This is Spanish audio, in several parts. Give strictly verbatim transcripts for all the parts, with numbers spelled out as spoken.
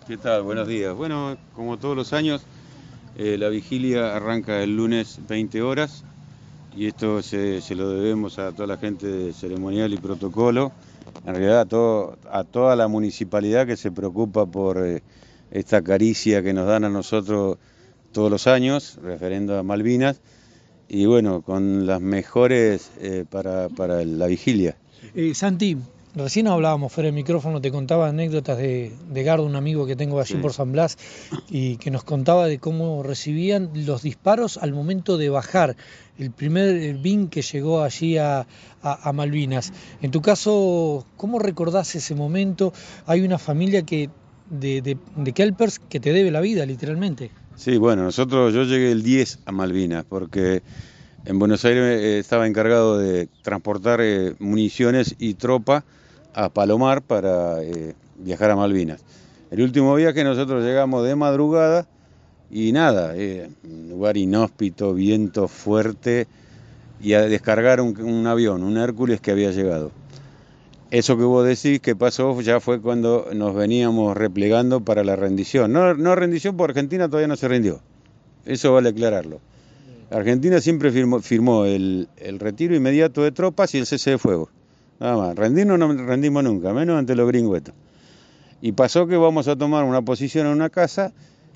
¿Qué tal? Buenos días. Bueno, como todos los años, eh, la vigilia arranca el lunes veinte horas y esto se, se lo debemos a toda la gente de ceremonial y protocolo, en realidad a, todo, a toda la municipalidad que se preocupa por eh, esta caricia que nos dan a nosotros todos los años, referendo a Malvinas, y bueno, con las mejores eh, para, para la vigilia. Eh, Santi, recién hablábamos fuera del micrófono, te contaba anécdotas de, de Gardo, un amigo que tengo allí Sí. por San Blas, y que nos contaba de cómo recibían los disparos al momento de bajar el primer B I N que llegó allí a, a, a Malvinas. En tu caso, ¿cómo recordás ese momento? Hay una familia que de, de, de Kelpers que te debe la vida, literalmente. Sí, bueno, nosotros, yo llegué el diez a Malvinas porque en Buenos Aires eh, estaba encargado de transportar eh, municiones y tropa a Palomar para eh, viajar a Malvinas. El último viaje nosotros llegamos de madrugada y nada, eh, un lugar inhóspito, viento fuerte y a descargar un, un avión, un Hércules que había llegado. Eso que vos decís que pasó ya fue cuando nos veníamos replegando para la rendición. No, no rendición porque Argentina todavía no se rindió. Eso vale aclararlo. Argentina siempre firmó, firmó el, el retiro inmediato de tropas y el cese de fuego. Nada más. Rendirnos no rendimos nunca, menos ante los gringüetos. Y pasó que vamos a tomar una posición en una casa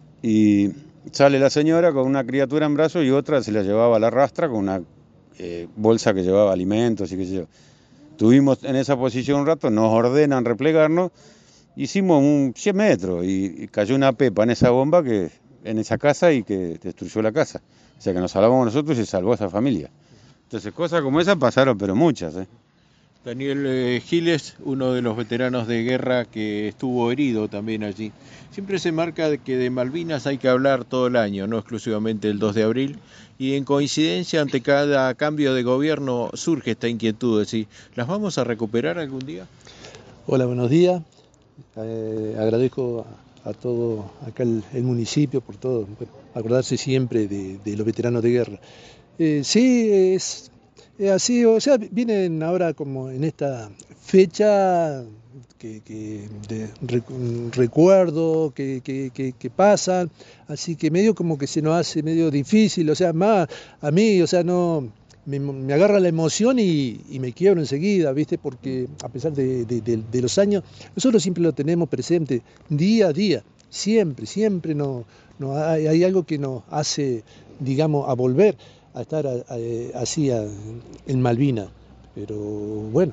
y sale la señora con una criatura en brazos y otra se la llevaba a la rastra con una eh, bolsa que llevaba alimentos y qué sé yo. Estuvimos en esa posición un rato, nos ordenan replegarnos, hicimos un cien metros y, y cayó una pepa en esa bomba que en esa casa y que destruyó la casa. O sea que nos salvamos nosotros y se salvó esa familia. Entonces cosas como esas pasaron, pero muchas, ¿eh? Daniel eh, Giles, uno de los veteranos de guerra que estuvo herido también allí. Siempre se marca que de Malvinas hay que hablar todo el año, no exclusivamente el dos de abril, y en coincidencia ante cada cambio de gobierno surge esta inquietud, es decir, ¿las vamos a recuperar algún día? Hola, buenos días. Eh, agradezco a, a todo acá el, el municipio por todo, bueno, acordarse siempre de, de los veteranos de guerra. Eh, sí, es, es así, o sea, vienen ahora como en esta fecha que, que de rec- recuerdo que, que, que, que pasan, así que medio como que se nos hace medio difícil, o sea, más a mí, o sea, no... Me, me agarra la emoción y, y me quiebro enseguida, ¿viste? Porque a pesar de, de, de, de los años, nosotros siempre lo tenemos presente, día a día, siempre, siempre no, no hay, hay algo que nos hace, digamos, a volver a estar a, a, así a, en Malvinas. Pero bueno,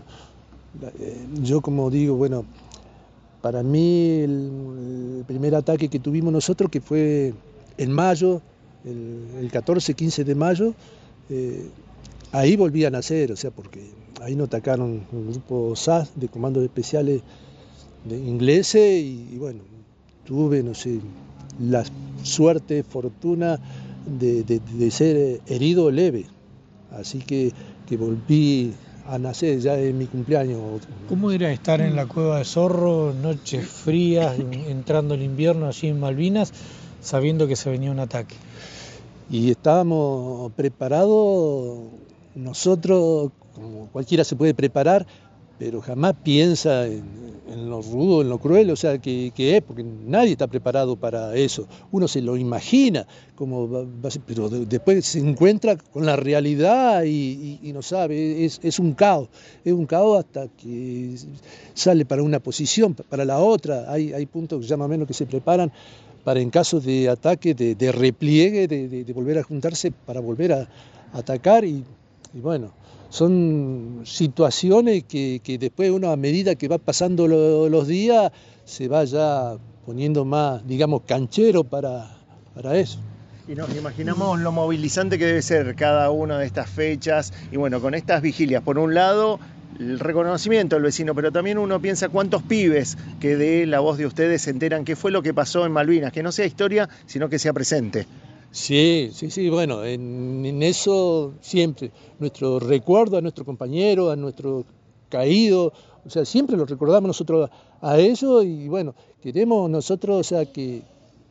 yo como digo, bueno, para mí el, el primer ataque que tuvimos nosotros, que fue en mayo, el, el catorce, quince de mayo, eh, ahí volví a nacer, o sea, porque ahí nos atacaron un grupo S A S de comandos especiales de ingleses y, y bueno, tuve, no sé, la suerte, fortuna de, de, de ser herido leve, así que, que volví a nacer ya en mi cumpleaños. ¿Cómo era estar en la Cueva de Zorro, noches frías, entrando el invierno allí en Malvinas, sabiendo que se venía un ataque? Y estábamos preparados, nosotros, como cualquiera se puede preparar, pero jamás piensa en, en lo rudo, en lo cruel, o sea, que, que es, porque nadie está preparado para eso. Uno se lo imagina, como va, va a ser, pero de, después se encuentra con la realidad y, y, y no sabe, es, es un caos, es un caos hasta que sale para una posición, para la otra. Hay, hay puntos que ya más o menos que se preparan para en caso de ataque, de, de repliegue, de, de, de volver a juntarse para volver a, a atacar y, y bueno, son situaciones que, que después uno a medida que va pasando lo, los días se va ya poniendo más, digamos, canchero para, para eso. Y nos imaginamos lo movilizante que debe ser cada una de estas fechas y bueno, con estas vigilias, por un lado el reconocimiento del vecino, pero también uno piensa cuántos pibes que de la voz de ustedes se enteran qué fue lo que pasó en Malvinas, que no sea historia, sino que sea presente. Sí, sí, sí, bueno, en, en eso siempre, nuestro recuerdo a nuestro compañero, a nuestro caído, o sea, siempre lo recordamos nosotros a, a ellos y bueno, queremos nosotros, o sea, que,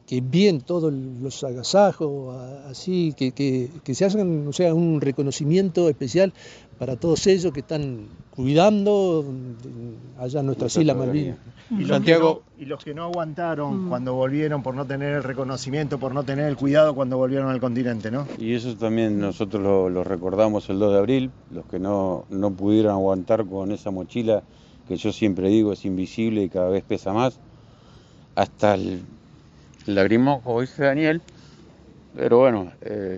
que envíen todos los agasajos, así, que, que, que se hagan, o sea, un reconocimiento especial para todos ellos que están cuidando allá en nuestras Islas Malvinas. Y los, Santiago, que no, y los que no aguantaron mm. cuando volvieron por no tener el reconocimiento, por no tener el cuidado cuando volvieron al continente, ¿no? Y eso también nosotros lo, lo recordamos el dos de abril, los que no, no pudieron aguantar con esa mochila que yo siempre digo es invisible y cada vez pesa más, hasta el lagrimón, como dice Daniel, pero bueno, eh,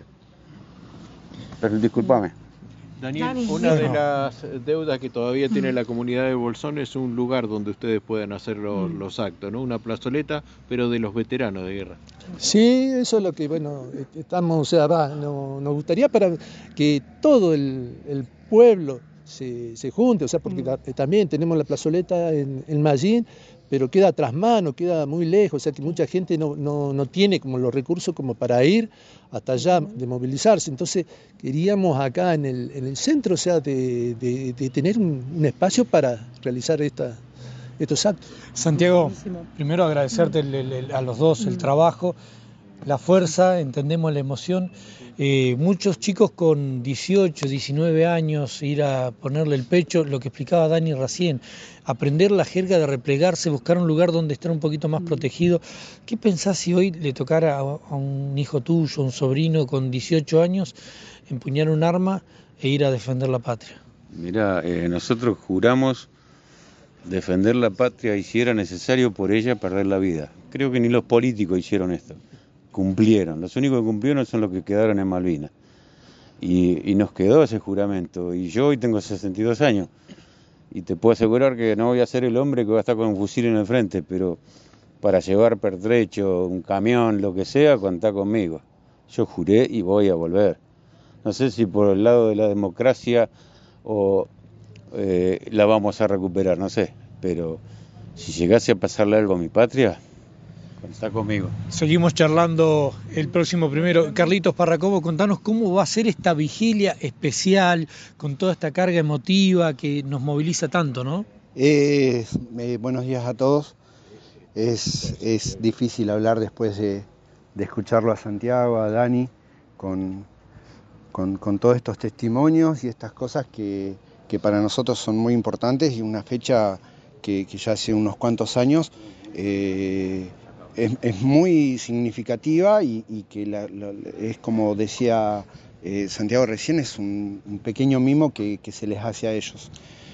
pero discúlpame. Daniel, Dani, una de las deudas que todavía tiene la comunidad de Bolsón es un lugar donde ustedes puedan hacer los, los actos, ¿no? Una plazoleta, pero de los veteranos de guerra. Sí, eso es lo que, bueno, estamos, o sea, va, no, nos gustaría para que todo el, el pueblo se, se junte, o sea, porque la, también tenemos la plazoleta en, en Mallín, pero queda tras mano, queda muy lejos, o sea que mucha gente no, no, no tiene como los recursos como para ir hasta allá, de movilizarse. Entonces queríamos acá en el, en el centro, o sea, de, de, de tener un, un espacio para realizar esta, estos actos. Santiago, primero agradecerte el, el, a los dos el trabajo, la fuerza, entendemos la emoción. Eh, muchos chicos con dieciocho, diecinueve años, ir a ponerle el pecho, lo que explicaba Dani recién, aprender la jerga de replegarse, buscar un lugar donde estar un poquito más protegido. ¿Qué pensás si hoy le tocara a, a un hijo tuyo, un sobrino con dieciocho años, empuñar un arma e ir a defender la patria? Mirá, eh, nosotros juramos defender la patria y si era necesario por ella perder la vida. Creo que ni los políticos hicieron esto. Cumplieron, los únicos que cumplieron son los que quedaron en Malvinas y, y nos quedó ese juramento y yo hoy tengo sesenta y dos años y te puedo asegurar que no voy a ser el hombre que va a estar con un fusil en el frente, pero para llevar pertrecho, un camión, lo que sea, contá conmigo. Yo juré y voy a volver, no sé si por el lado de la democracia o eh, la vamos a recuperar, no sé, pero si llegase a pasarle algo a mi patria, está conmigo. Seguimos charlando el próximo primero. Carlitos Parracobo, contanos cómo va a ser esta vigilia especial con toda esta carga emotiva que nos moviliza tanto, ¿no? Eh, eh, buenos días a todos. Es, es difícil hablar después de, de escucharlo a Santiago, a Dani, con, con, con todos estos testimonios y estas cosas que, que para nosotros son muy importantes y una fecha que, que ya hace unos cuantos años eh, Es, es muy significativa y, y que la, la, es como decía eh, Santiago recién, es un, un pequeño mimo que, que se les hace a ellos.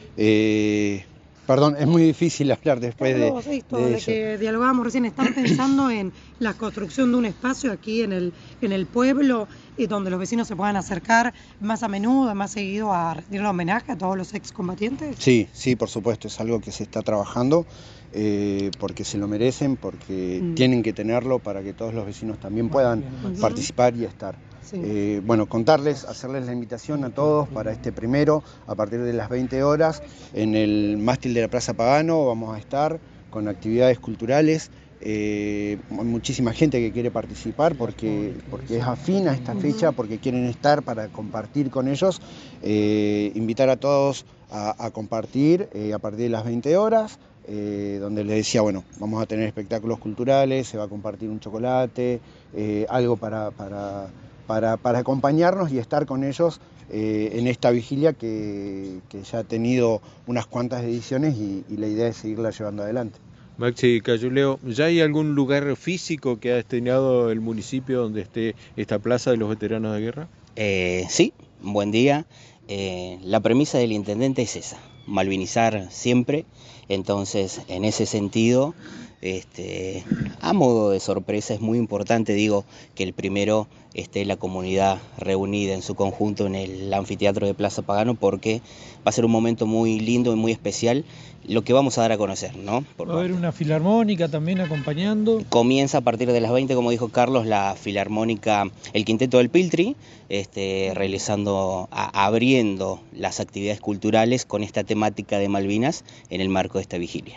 Eh, perdón, es muy difícil hablar después de, vos, esto, de, de ello. que dialogábamos recién, están pensando en la construcción de un espacio aquí en el, en el pueblo eh, donde los vecinos se puedan acercar más a menudo, más seguido a rendir un homenaje a todos los excombatientes. Sí, sí, por supuesto, es algo que se está trabajando. Eh, porque se lo merecen, porque mm. tienen que tenerlo para que todos los vecinos también puedan uh-huh. participar y estar. Sí. Eh, bueno, contarles, hacerles la invitación a todos para este primero, a partir de las veinte horas, en el mástil de la Plaza Pagano vamos a estar con actividades culturales. Eh, hay muchísima gente que quiere participar porque, porque es afín a esta fecha, porque quieren estar para compartir con ellos. Eh, invitar a todos a, a compartir eh, a partir de las veinte horas. Eh, donde les decía, bueno, vamos a tener espectáculos culturales, se va a compartir un chocolate, eh, algo para, para, para, para acompañarnos y estar con ellos eh, en esta vigilia que, que ya ha tenido unas cuantas ediciones y, y la idea es seguirla llevando adelante. Maxi Cayuleo, ¿ya hay algún lugar físico que ha destinado el municipio donde esté esta plaza de los veteranos de guerra? Eh, sí, buen día. Eh, la premisa del intendente es esa, malvinizar siempre. Entonces, en ese sentido, este, a modo de sorpresa es muy importante, digo, que el primero esté la comunidad reunida en su conjunto en el anfiteatro de Plaza Pagano, porque va a ser un momento muy lindo y muy especial lo que vamos a dar a conocer, ¿no? Por va a haber una filarmónica también acompañando. Comienza a partir de las veinte, como dijo Carlos, la filarmónica, el Quinteto del Piltri, este, realizando, a, abriendo las actividades culturales con esta temática de Malvinas en el marco de esta vigilia.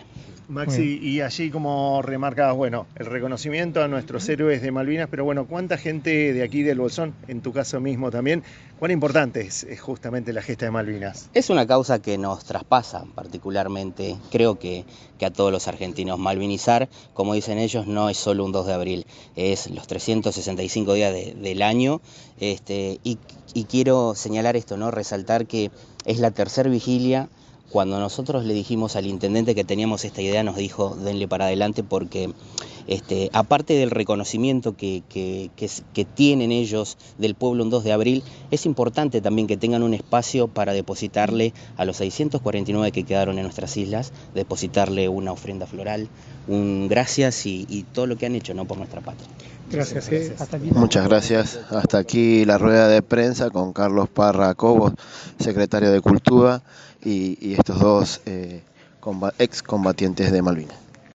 Maxi, y allí como remarcabas, bueno, el reconocimiento a nuestros héroes de Malvinas, pero bueno, ¿cuánta gente de aquí del Bolsón, en tu caso mismo también, cuán importante es, es justamente la gesta de Malvinas? Es una causa que nos traspasa particularmente, creo que, que a todos los argentinos. Malvinizar, como dicen ellos, no es solo un dos de abril, es los trescientos sesenta y cinco días de, del año, este, y, y quiero señalar esto, ¿no? Resaltar que es la tercera vigilia. Cuando nosotros le dijimos al intendente que teníamos esta idea, nos dijo, denle para adelante, porque este, aparte del reconocimiento que, que, que, que tienen ellos del pueblo un dos de abril, es importante también que tengan un espacio para depositarle a los seiscientos cuarenta y nueve que quedaron en nuestras islas, depositarle una ofrenda floral, un gracias y, y todo lo que han hecho, ¿no?, por nuestra patria. Gracias. Gracias. Eh. Hasta aquí. Muchas gracias. Hasta aquí la rueda de prensa con Carlos Parra Cobos, secretario de Cultura, y, y estos dos eh, comba- excombatientes de Malvinas.